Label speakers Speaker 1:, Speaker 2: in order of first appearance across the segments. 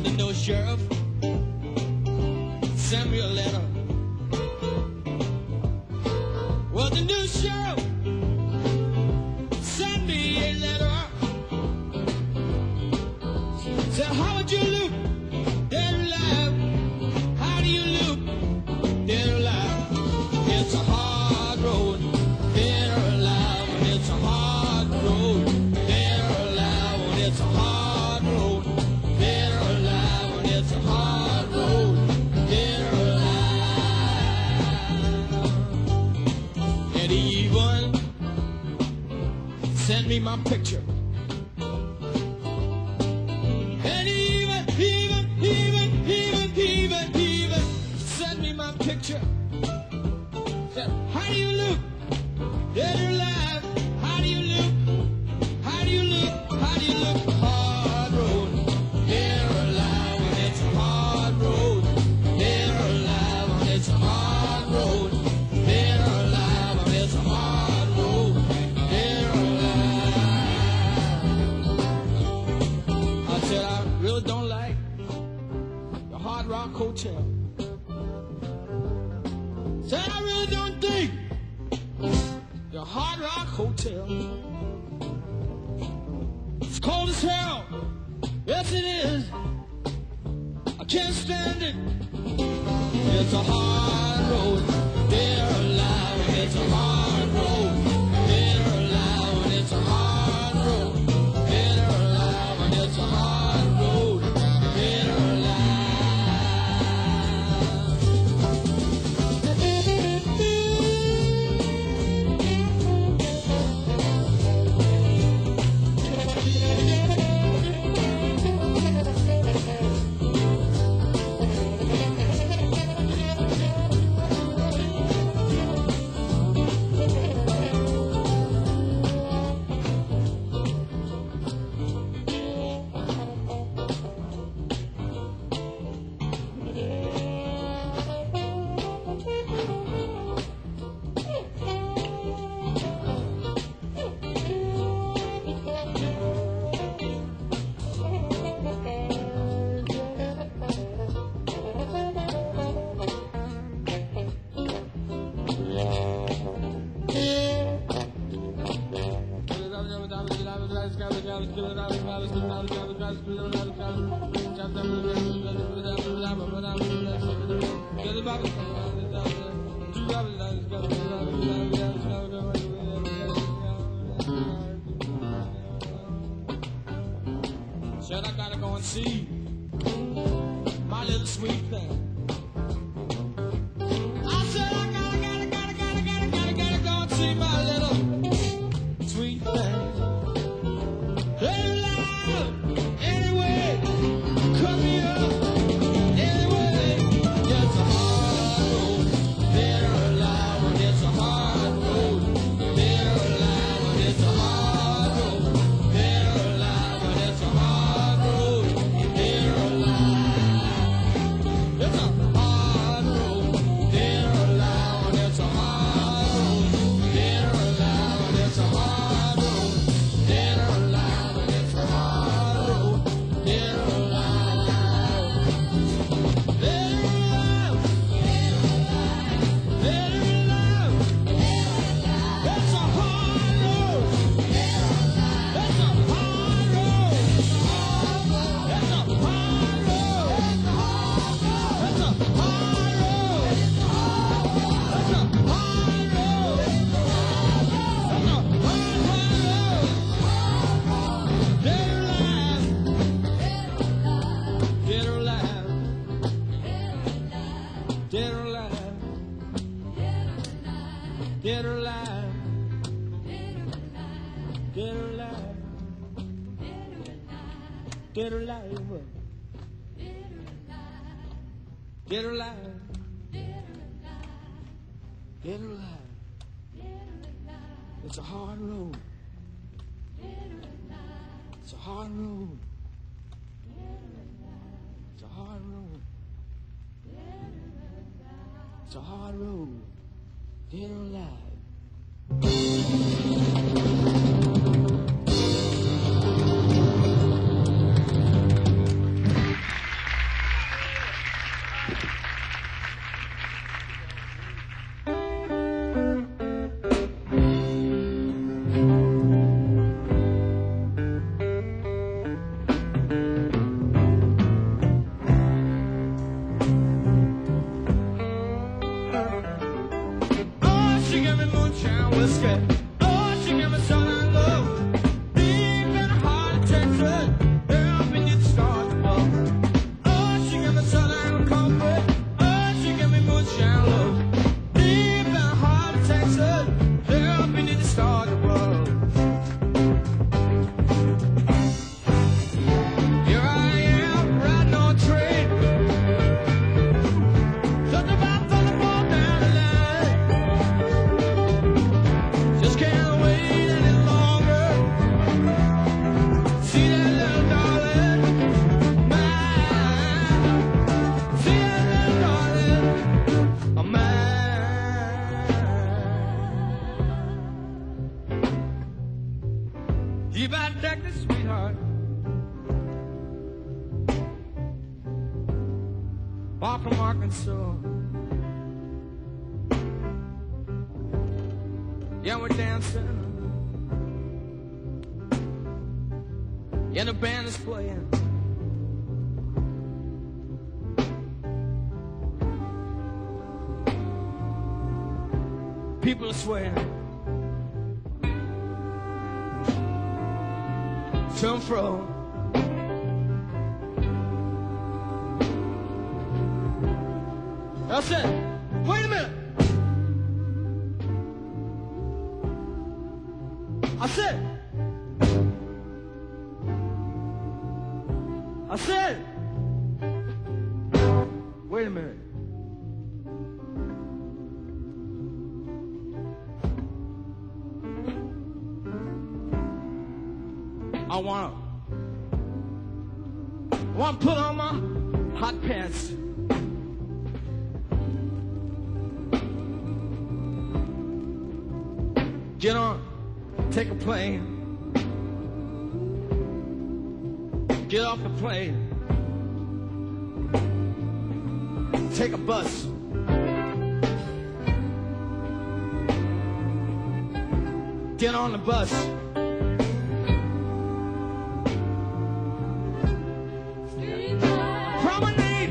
Speaker 1: the new sheriff sent me a letter. Well, the new sheriff sent me a letter. Said, how would you look dead or alive? How do you look dead or alive? It's a hard road, dead or alive. It's a hard road, dead or alive. It's a hard road, dead or alive. It's a hard road, dead or alive. And he even sent me my picture. And even sent me my picture. Said, how do you look? Dead or alive? How do you look? How do you look? How do you look? Hard road, dead or alive. And it's a hard road, dead or alive. And it's a hard road, dead or alive. And it's a hard road, dead or alive. I said, I really don't like the Hard Rock Hotel. Said, I really don't think the Hard Rock Hotel. It's cold as hell. Yes, it is. I can't stand it. It's a hard road, dead or alive. It's a hard road, dead or alive. And it's a hard road, dead or alive. And it's a hard road, dead or alive. Said I gotta go and see my little sweet thing. I said I gotta go and see my little sweet thing. Hey, love, anyway, cut me up, anyway. It's a hard road, dead or alive. And it's a hard road, dead or alive. And it's a hard road, dead or alive. And it's a hard road, dead or alive. It's a hard road, dead or alive. And it's a hard road, dead or alive. And it's a hard road, dead or alive. And it's a hard road, dead or alive. Dead or alive, dead or alive. It's a hard road. It's a hard road. It's a hard road. It's a hard road. It's a hard road. It's a hard road. Dead or alive. Dead or alive. Dead or alive. Dead or alive. Dead or alive. Dead or alive. Dead or alive. Dead or alive. It's a hard road. It's a hard road. It's a hard road. It's a hard road. Dead or alive. far from Arkansas. Yeah, we're dancing, and the band is playing. People are swaying to and fro. That's it. Wait a minute. I said. Wait a minute. I want to put on my hot pants. Get on, take a plane. Get off the plane. Take a bus. Get on the bus. Promenade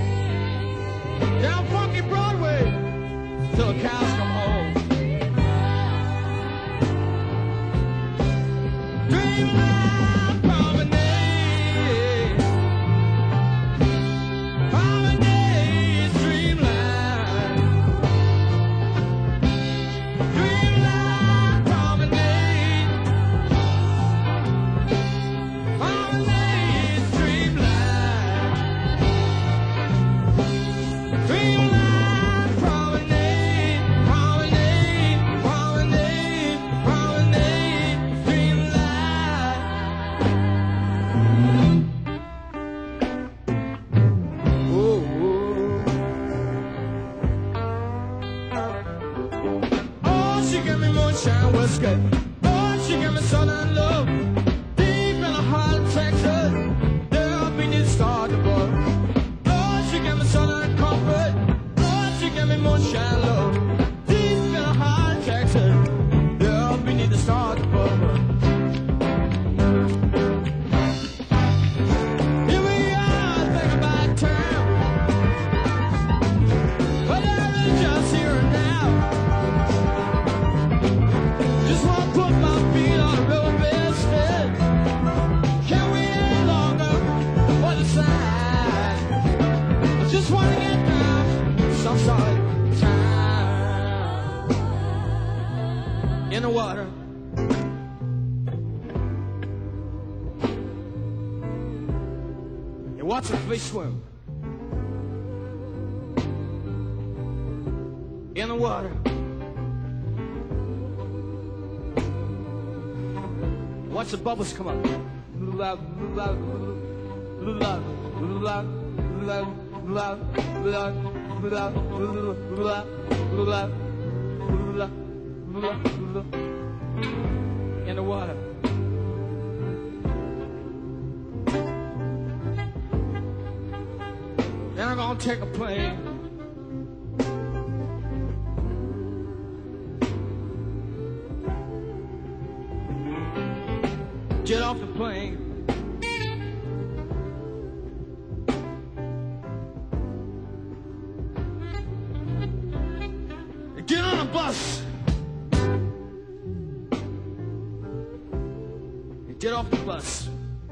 Speaker 1: down funky Broadway till the cows come home. Dreamland promenade, promenade, dreamland, dreamland promenade, promenade, dreamland, dreamland promenade, promenade, promenade, promenade, dreamland. Oh, oh, she gave me moonshine whiskey. Oh, she gave me southern love. Deep in the heart of Texas, there beneath the stars above. Oh, she gave me southern comfort. Oh, she gave me moonshine love. Deep in the heart of Texas, there beneath the stars above. Here we are, think about time. But it's just here and now. Just wanna put my feet on the road instead. Can't wait any longer for the sign. I just wanna get down some solid time in the water. And watch the fish swim in the water. Watch the bubbles come up. In the water. Then I'm gonna take a plane. Get off the plane. Get on a bus. Get off the bus.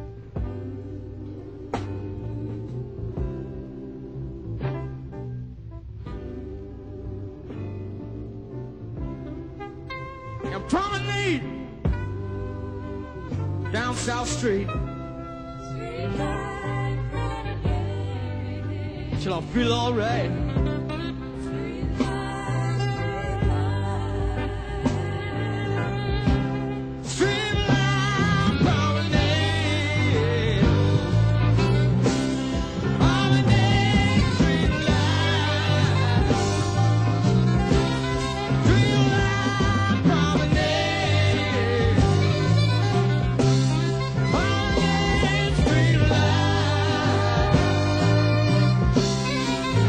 Speaker 1: And promenade down South Street till I feel alright. Streamline promenade, promenade, streamline, streamline promenade, promenade, streamline.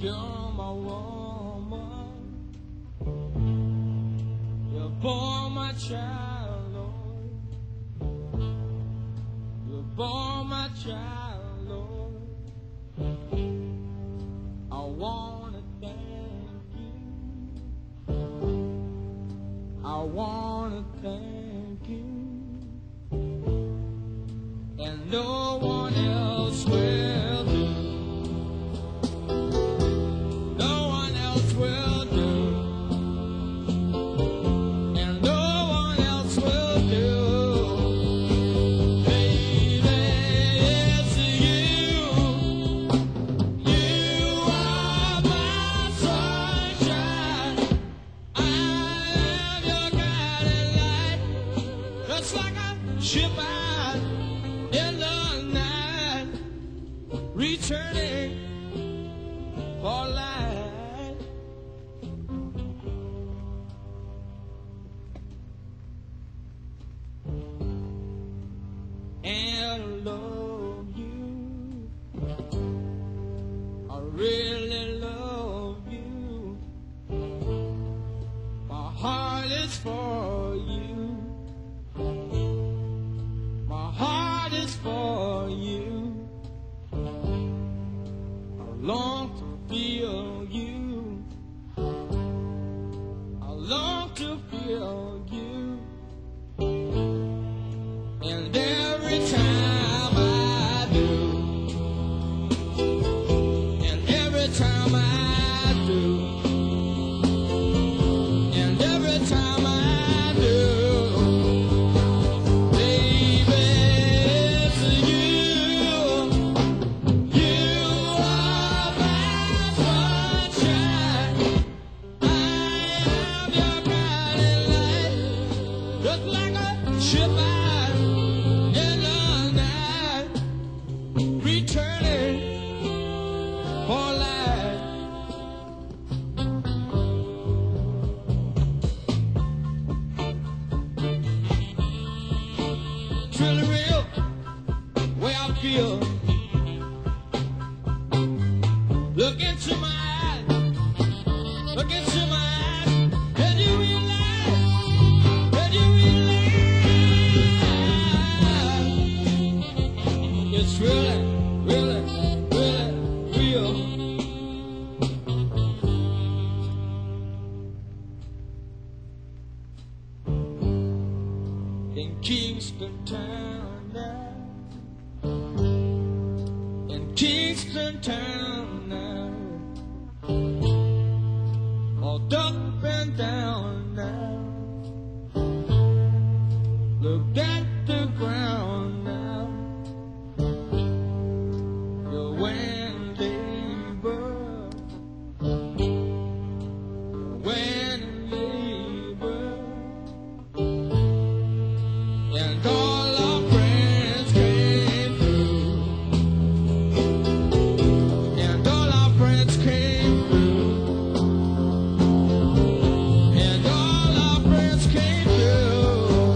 Speaker 1: You're my woman. You're born my child, Lord. You're born my child, Lord. I wanna thank you. I wanna thank you. And no one else will do. No one else will do. And no one else will do. Baby, it's you. You are my sunshine. I am your guiding light. Just like a ship out in the night, returning for light. And I love you. I really love you. My heart is for you. My heart is for you. I long to feel you. I long to feel you. And every time I do, and every time I do, and every time I do, baby, it's you. You are my sunshine. I am your guiding light. Just like a ship out in the night, returning for light. It's really real, way I feel. Look into my eyes, look into my eyes, and you realize, it's really, really, really real. In Kingston Town now, in Kingston Town now, all up and down now. Look at the ground now. You're when labor, when labor, and all our friends came through, and all our friends came through, and all our friends came through.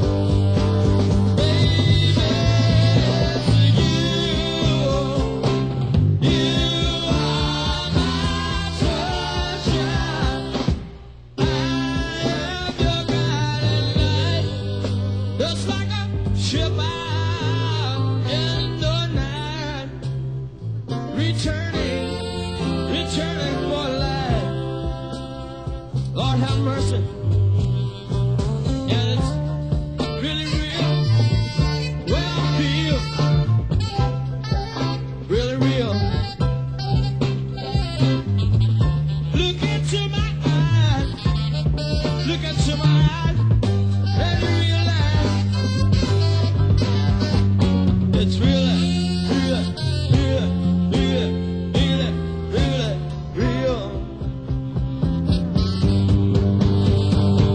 Speaker 1: Baby, it's you. You are my sunshine. I am your guiding light. Just like a ship out in the night, returning for light. Lord have mercy. And it's really real, where I feel, really real. Look into my eyes, look into my eyes, and you realize it's really, really, really, really, really, really real.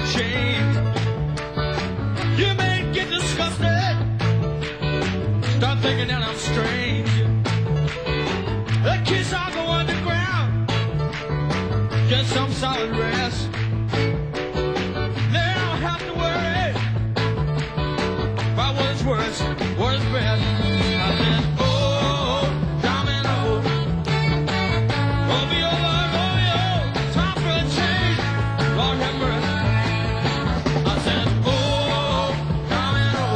Speaker 1: change. You may get disgusted, start thinking that I'm strange. The kids all go underground, get some solid rest. They don't have to worry about what's worse, what's best. I said, oh, domino, Romeo, Romeo, time for a change. Lord have mercy. I said, oh, domino,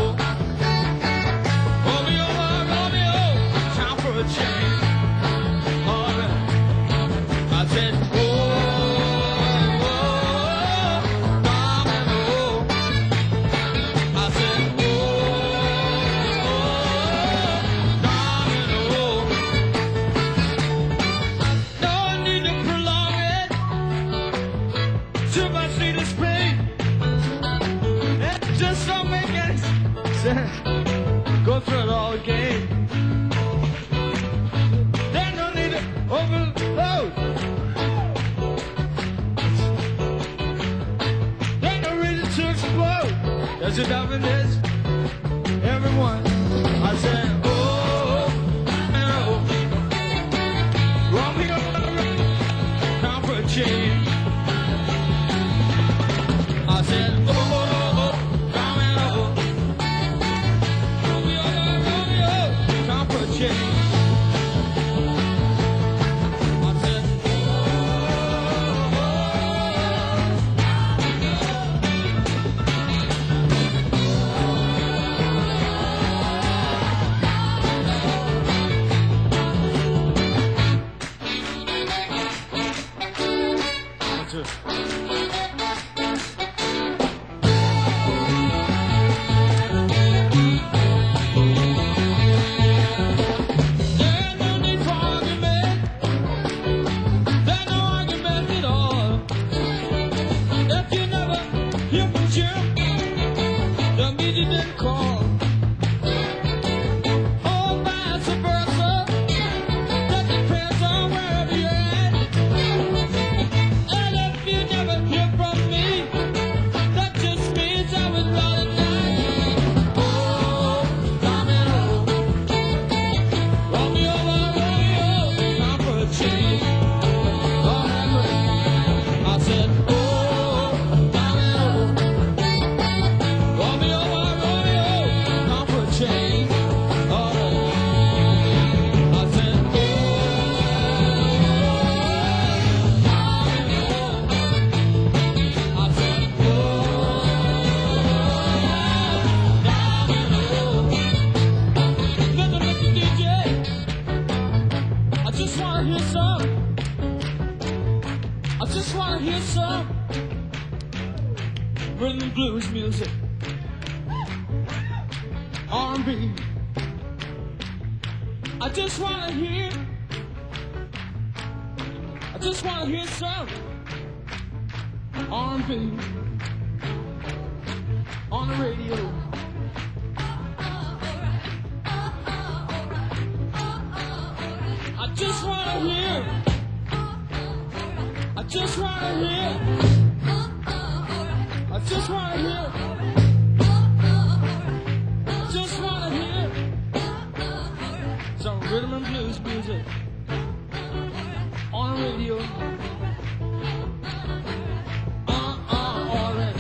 Speaker 1: Romeo, Romeo, time for a change. All right. I said, oh, domino. I said, domino. No need to prolong it. Too much need to speak. It just don't make any sense. Go through it all again. There's no need to overload. There's no reason to explode. There's enough in this. Everyone. I said, oh, oh, Romeo, time for a change. I said, oh, domino, Romeo, Romeo, time for a change. I said, there's no need for argument. There's no argument at all. If you never hear from Jim, that means you didn't call. Or vice versa, that depends on wherever you're at. And if you never hear from me, that just means I was not alive. Oh, domino, Romeo, Romeo, time for a change. Oh, I said, oh, domino, Romeo, Romeo, time for a change. Oh, I said, oh, I said, oh, domino. Listen, DJ, I just wanna hear some. I just wanna hear some rhythm and blues music, R&B. I just wanna hear some R&B on the radio. I just wanna hear. I just wanna hear. I just wanna hear. I just wanna hear some rhythm and blues music on the radio. All right.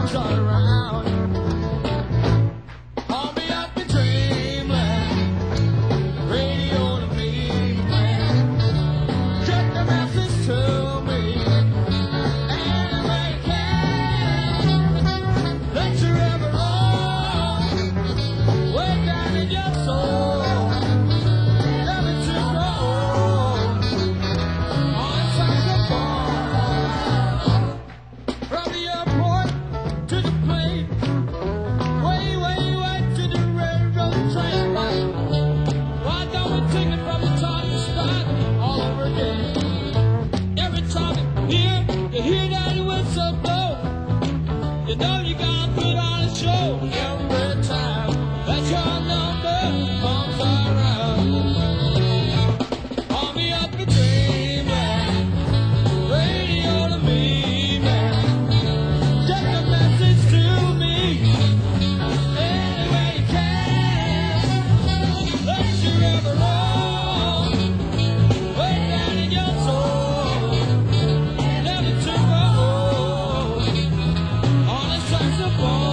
Speaker 1: comes around. Call me up in dreamland, radio to me, man. Get the message to me. Anyway, can that you ever wrong, way down in your soul. Never to go on saxophone. From the airport to the plane, way to the railroad train. Why don't we take it from the top and start all over again? Every time you hear that whistle blow, you know you gotta put on a show. Every time that your number comes around, call me up in dreamland, radio to me, man. Get the message to me anyway you can. Let you ever wrong, way down in your soul. Never to go on a saxophone.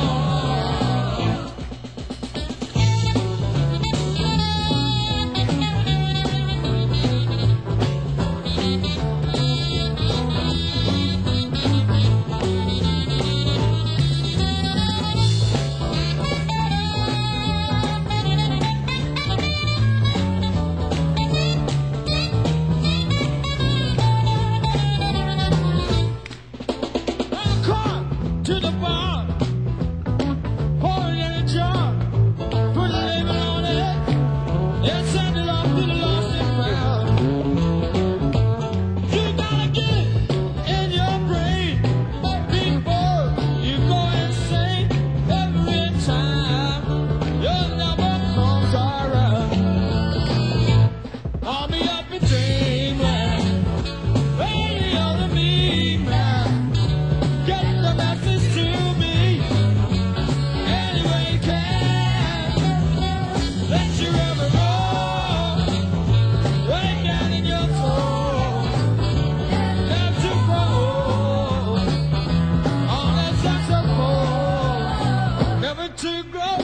Speaker 1: Come to the bar, pour it in a jar, put a label on it, and send it off to the lost and found. You gotta get it in your brain before you go insane. Every time your number comes around, call me up in dreamland, radio to me, man. Get the message to me anyway you can. Let you ever wrong, way down in your soul. Never to grow on that saxophone. Never to grow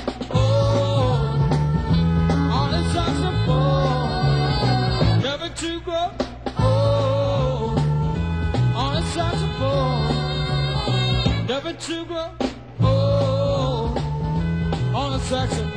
Speaker 1: on that saxophone. Never to grow on that saxophone. Never to grow on a saxophone.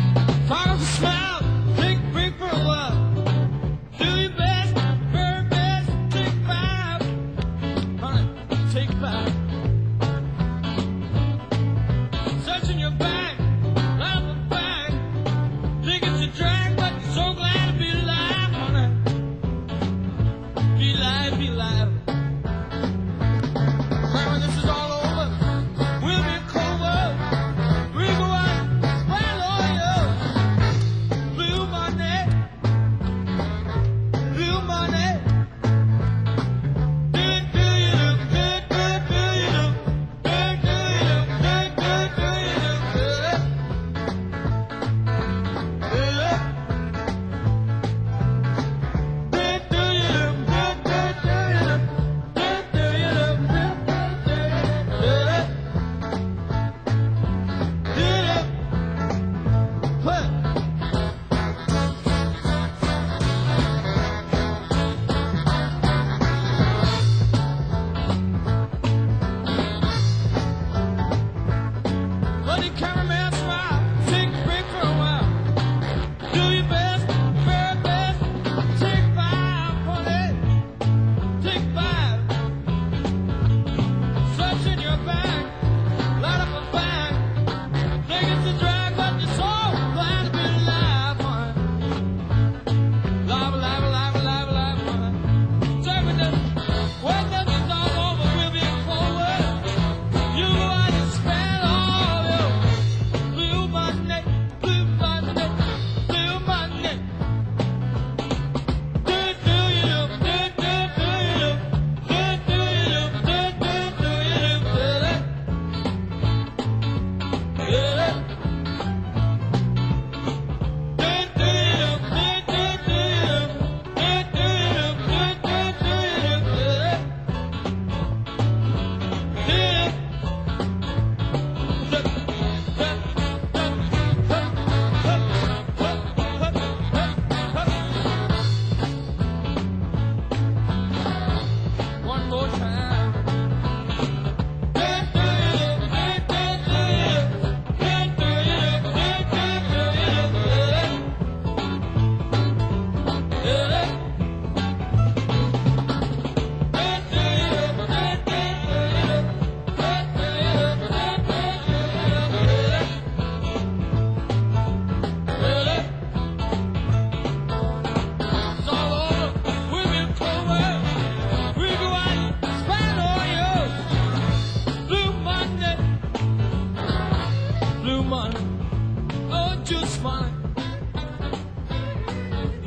Speaker 1: Try to smile, take a break for a while. Do your best, very best.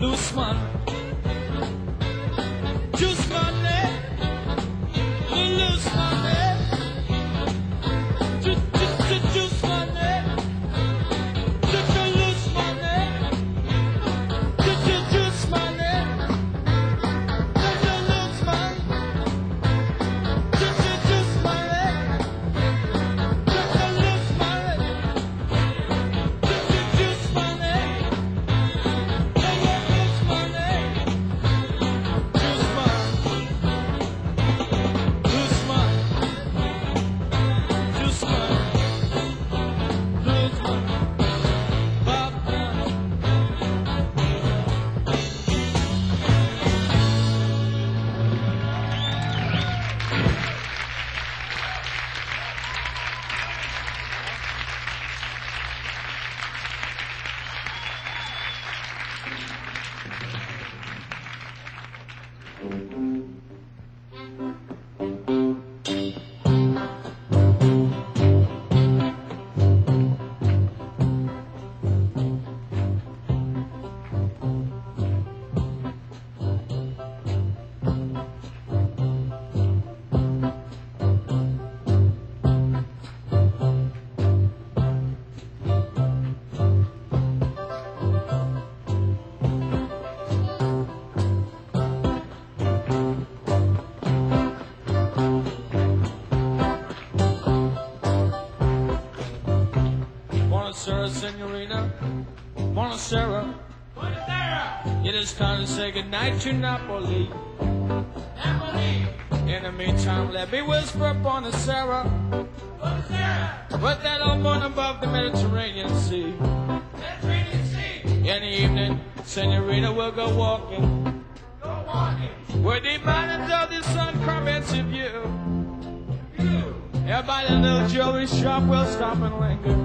Speaker 1: loose money, juice money, loose money, juice money, loose money, juice money, loose money. Buonasera, signorina. Buonasera. Buonasera. It is time to say goodnight to Napoli. Napoli. In the meantime, let me whisper Buonasera. Buonasera. With that up on above the Mediterranean Sea. Mediterranean Sea. In the evening, signorina, we'll go walking. Go walking. Where the mountains of the sun come into view. And by the little jewelry shop, we'll stop and linger.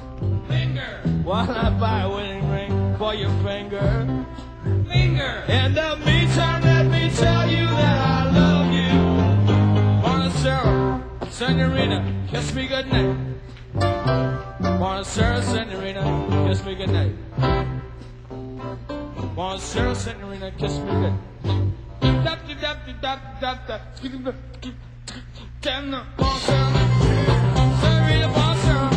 Speaker 1: While I buy a wedding ring for your finger. In the meantime, let me tell you that I love you. Buonasera, signorina, kiss me goodnight. Buonasera, signorina, kiss me goodnight. Buonasera, signorina, kiss me goodnight. Buonasera, signorina, buonasera.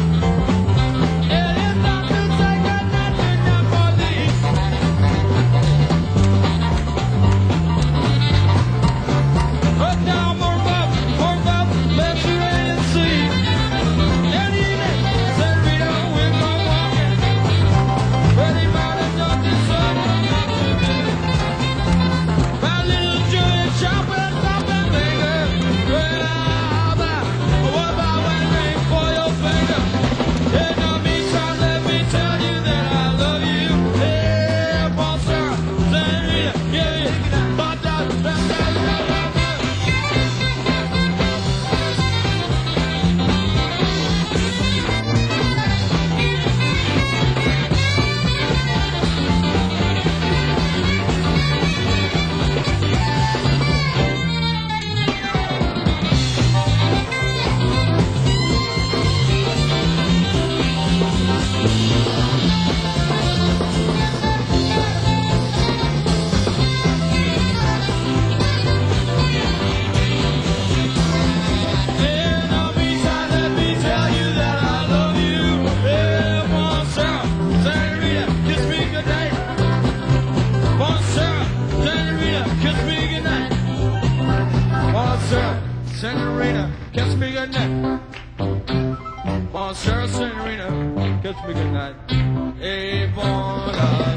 Speaker 1: Signorina, kiss me goodnight. Buonasera, signorina, kiss me goodnight. Hey, buonasera,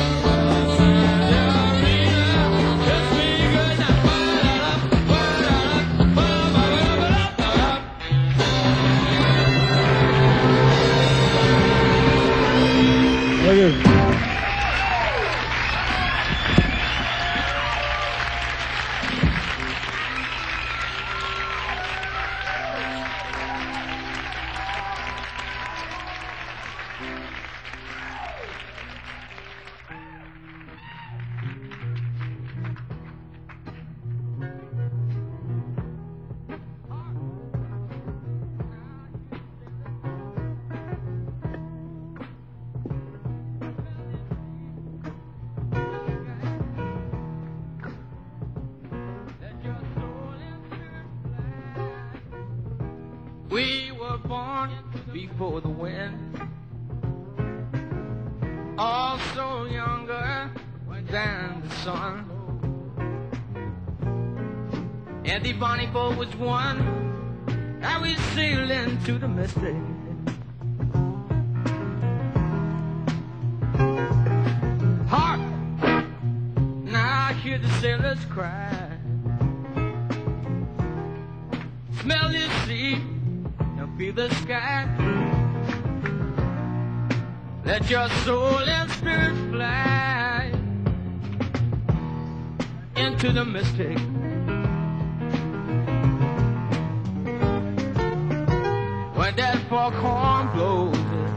Speaker 1: signorina, kiss me goodnight.
Speaker 2: Thank you.
Speaker 1: We were born before the wind, also younger than the sun. And the bonnie boat was one, and we sailed into the mystic. Hark! Now I hear the sailors cry. Smell the sea and feel the sky. Let your soul and spirit fly into the mystic. When that foghorn blows,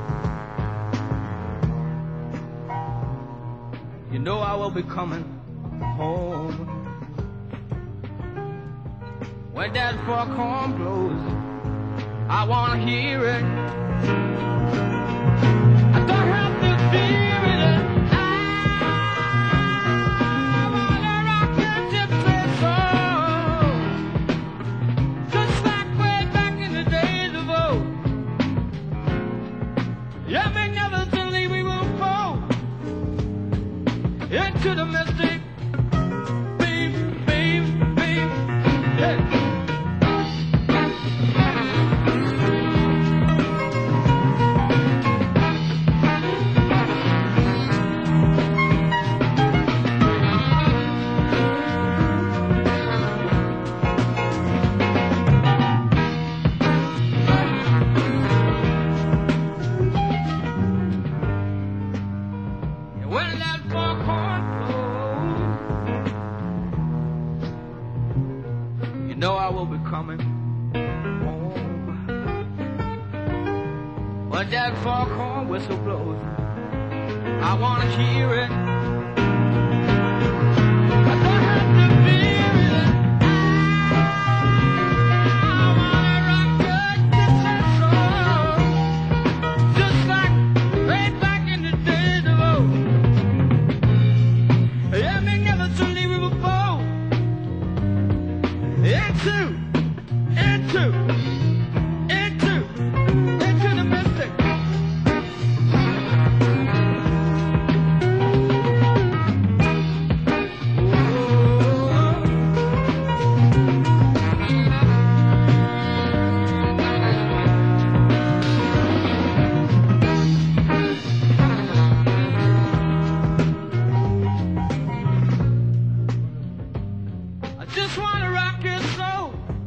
Speaker 1: you know I will be coming home. When that foghorn blows, I wanna hear it. I don't have to fear it. I wanna rock and gypsy soul, just like way back in the days of old. Yeah, magnificently we will fall into the mystic. Beam, beam, beam. Hey. When that foghorn blows, you know I will be coming home. When that foghorn whistle blows, I wanna hear it. I don't have to fear it. I wanna rock good, gypsy soul, just like way back in the days of old. Yeah, magnificently we will fall into the mystic. I just wanna rock your soul.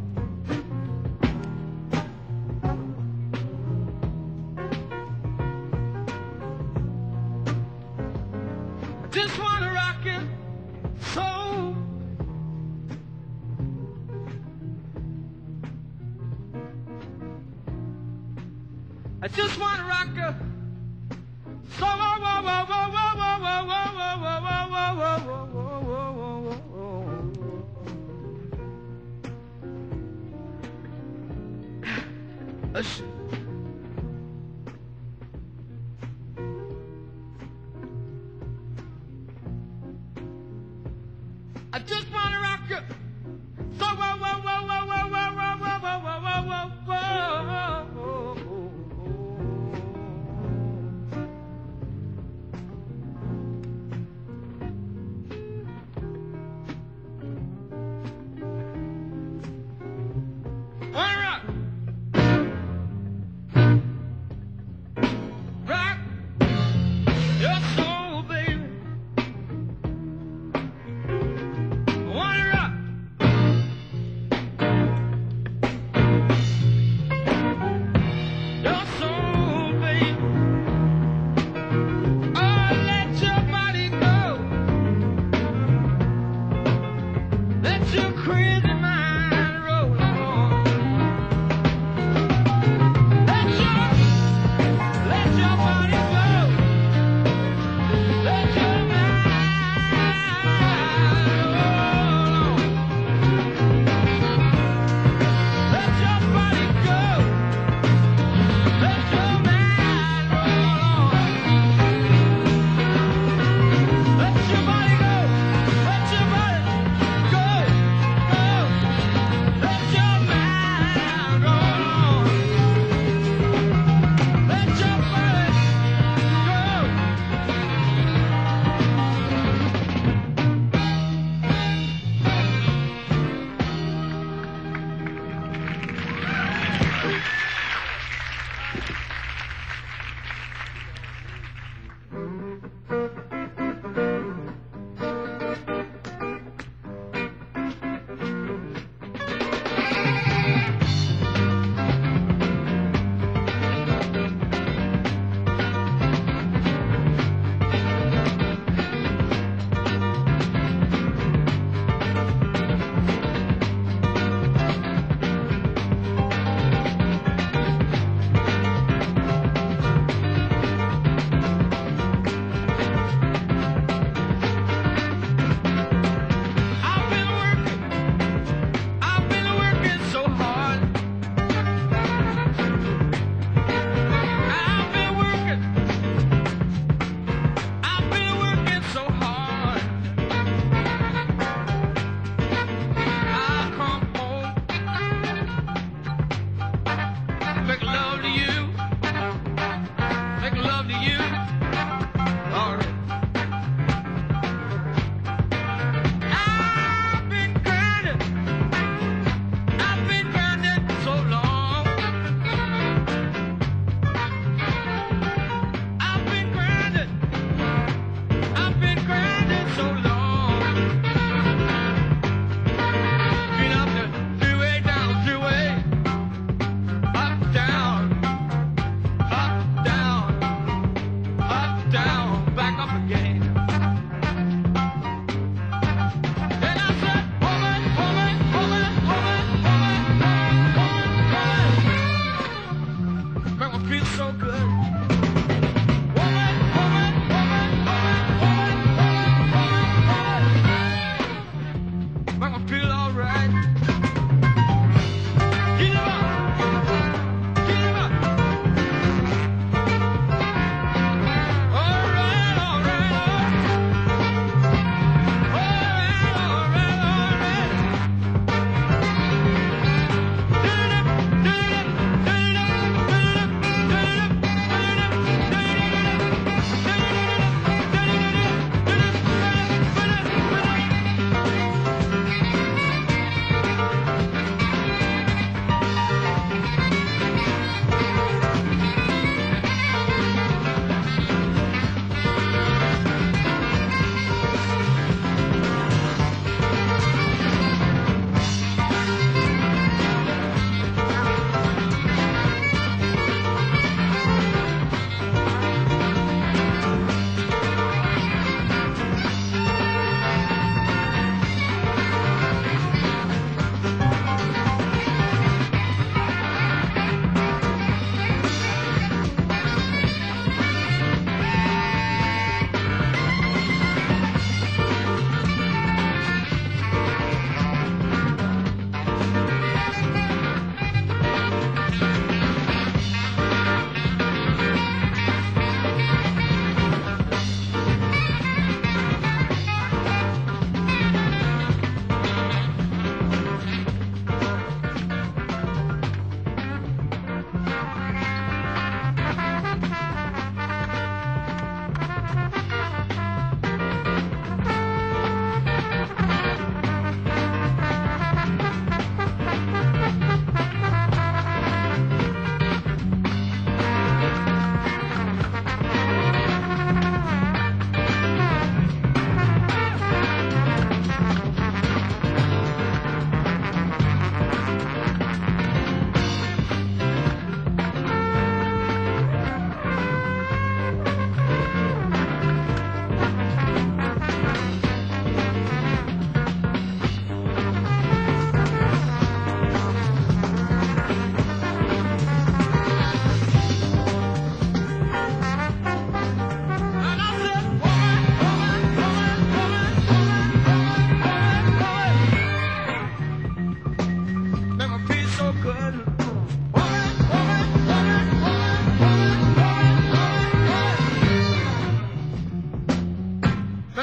Speaker 1: I just wanna rock your soul. I just wanna rock your soul. Whoa, whoa, whoa, whoa, whoa, whoa, whoa, whoa, whoa, whoa, whoa, whoa, whoa, whoa, whoa, whoa. I just wanna rock you. So whoa, whoa, whoa, whoa, whoa, whoa, whoa, whoa, whoa, whoa, whoa, whoa. Wanna rock? Rock your soul, baby. Wanna rock?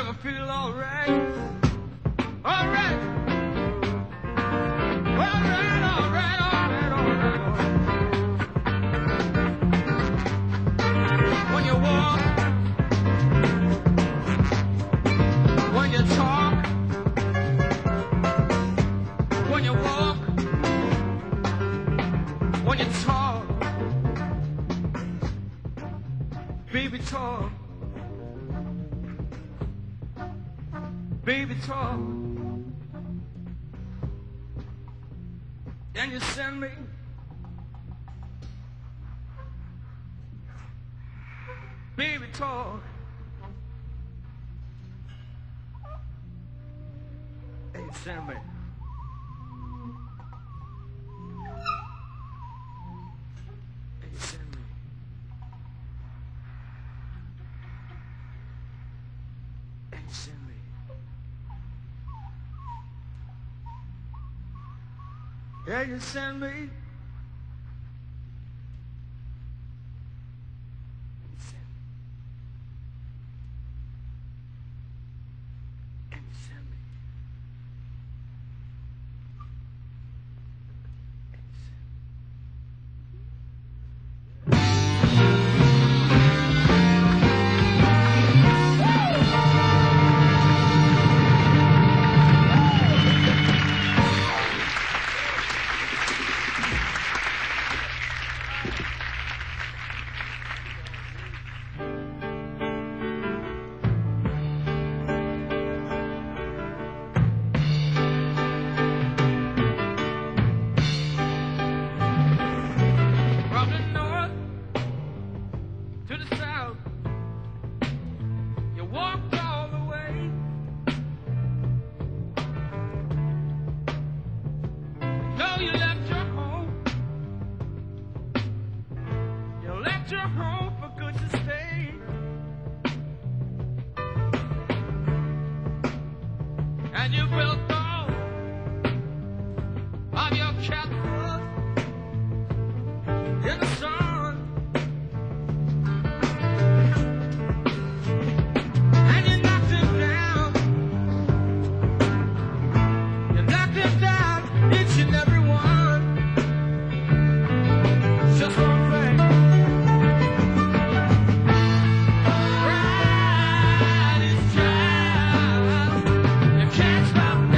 Speaker 1: ever feel alright? Alright. Alright, alright, alright, alright, alright. When you walk, when you talk, when you walk, when you talk, baby talk, baby talk, and you send me baby talk, and you send me. And you send me. And you send me. Yeah, you send me. And you send me. And you send me. And you send me. From the north to the south, you walked all the way. No, you left your home. You left your home for good to stay. And you built all of your castle in the sun, and you knocked him down. You knocked him down, each and every one. Just one thing. Pride is child. You can't stop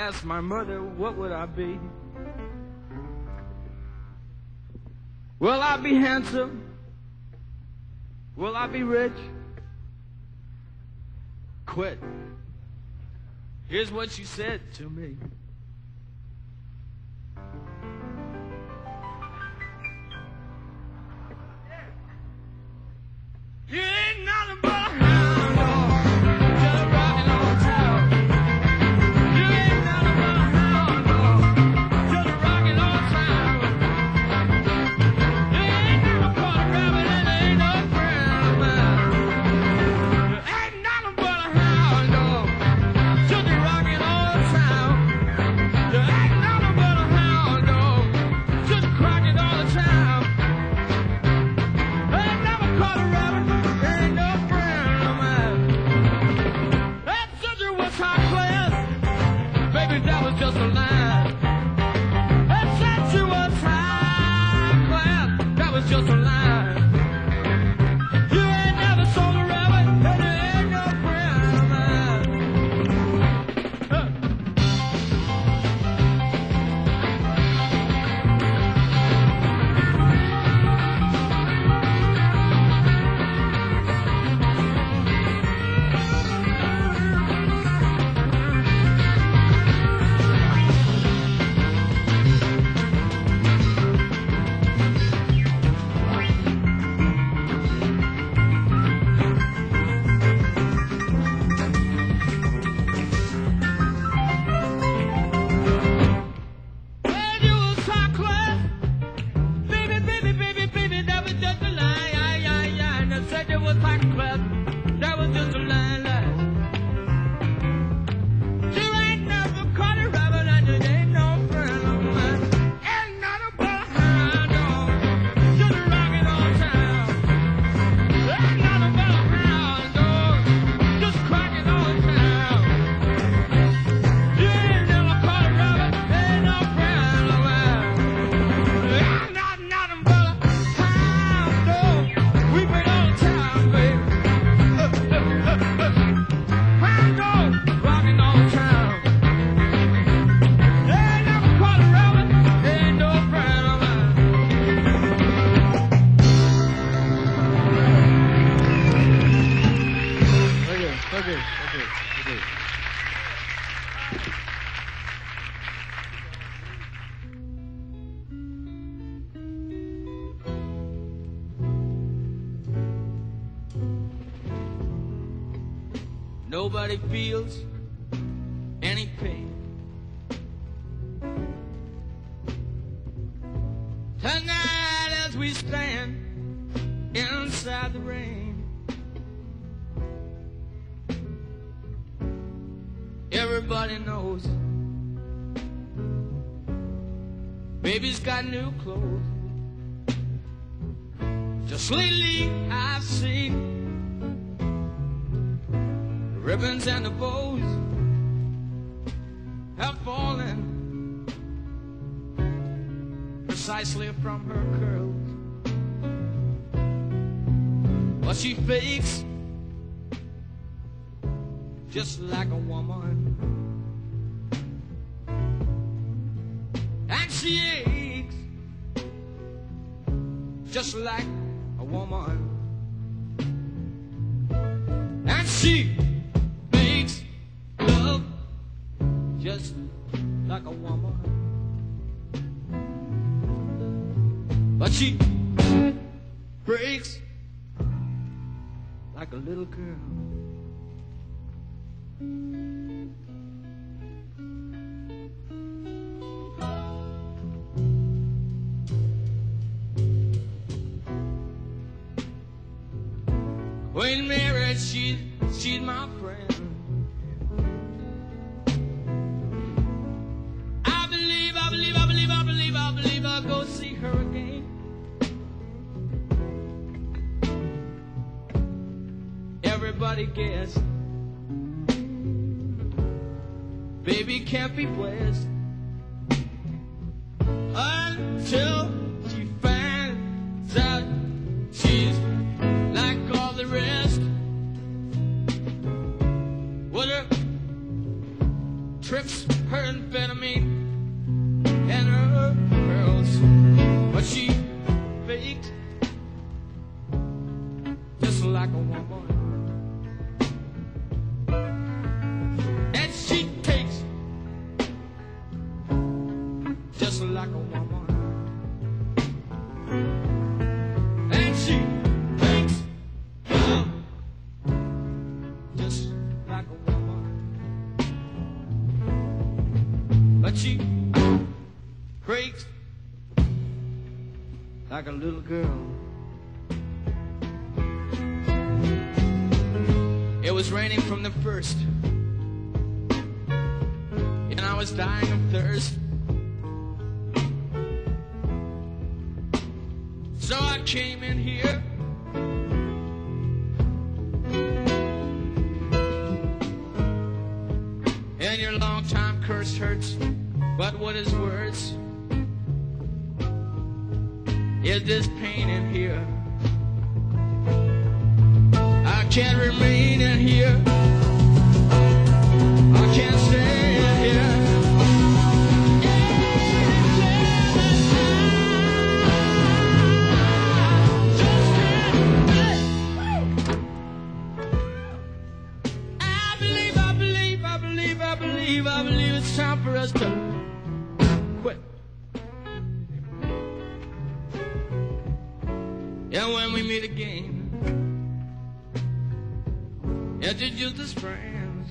Speaker 1: asked my mother, what would I be? Will I be handsome? Will I be rich? Quit. Here's what she said to me. You ain't nothing but a hound dog, just a rockin' old town. You ain't nothing but a hound dog, just a rockin' old town. You ain't never caught a rabbit and there ain't no friend of mine. You ain't nothing but a hound dog, just a rockin' old town. You ain't nothing but a hound dog, just crackin' all the time. I ain't never caught a rabbit. Ain't no friend of mine. That soldier was high class. Baby, that was just a lie. That soldier was high class. That was just a lie. You ain't never sold a rabbit, and there ain't no friend of mine. Well, you was high class. Baby, baby, baby, baby, that was just a lie. And I said you was high class. That was just a lie. You ain't never caught a rabbit and it ain't no friend of mine. Ain't nothing but a hound dog, just a rockin' old town. Ain't nothing but a hound dog, just crackin' old town. You ain't never caught a rabbit, ain't no friend of mine. Ain't nothing but a hound dog, weeping all the time, baby. Hound dog, rockin' all the time. Ain't never caught a rabbit, ain't no friend of mine.
Speaker 2: Okay.
Speaker 1: Nobody feels any pain. Tonight as we stand inside the rain, everybody knows baby's got new clothes. Just lately I've seen the ribbons and the bows have fallen precisely from her curls. But she fakes just like a woman, and she aches just like a woman, and she makes love just like a woman, but she breaks like a little girl. When married, she's my friend. I believe I'll go see her again. Everybody guess baby can't be blessed until she finds out she's like all the rest. What her tricks, her and like a little girl. It was raining from the first, and I was dying of thirst. So I came in here, and your long-time curse hurts, but what is worse is this pain in here. I can't remain in here, I can't stay in here. I believe it's time for us to quit. And when we meet again, introduce as friends.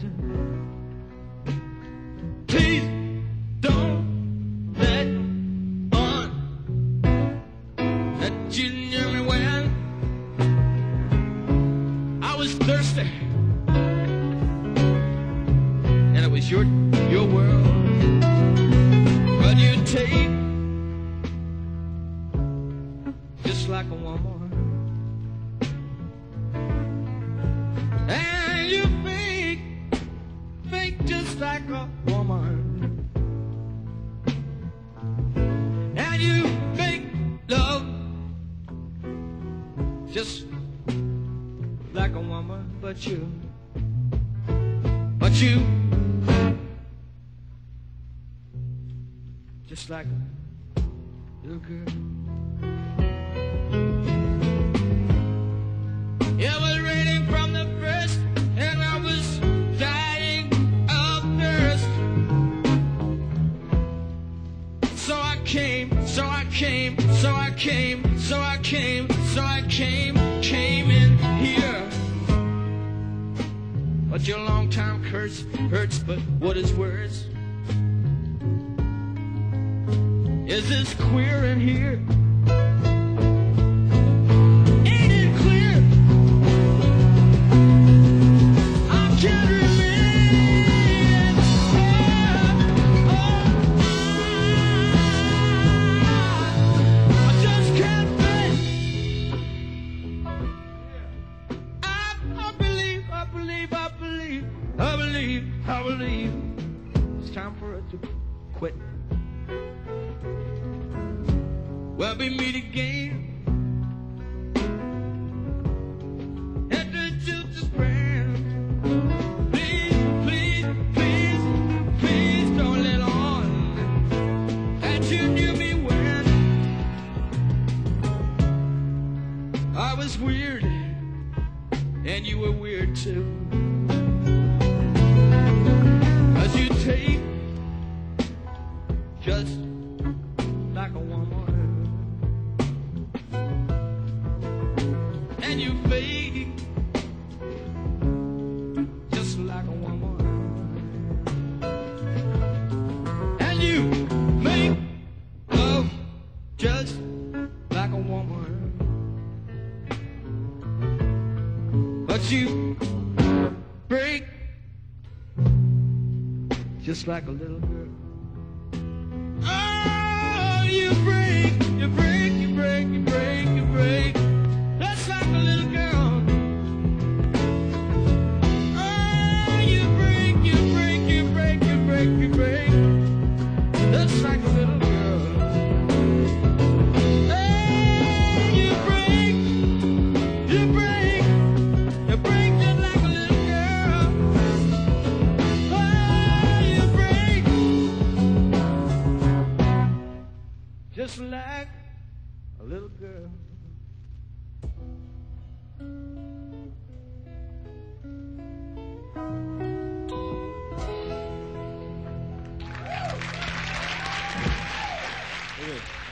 Speaker 1: Please don't let on that you knew me when I was thirsty. And it was your world, but you take just like a woman, and you fake just like a woman, and you make love just like a woman, but you just like a little girl. It was raining from the first, and I was dying of thirst. So I came in here. But your long time curse hurts, but what is worse is this queer in here. Ain't it clear? I can't remain. I just can't think. I believe it's time for us to quit. Well, we meet again. Introduce as friends. Please don't let on that you knew me when I was weird and you were weird too. Cause you take just like a woman, and you fake just like a woman, and you make love just like a woman, but you break just like a little girl. Oh, you break just like a little girl. Oh, you break just like a little girl. Hey, you break just like a little girl. Oh, you break just like a little girl.
Speaker 2: Okay.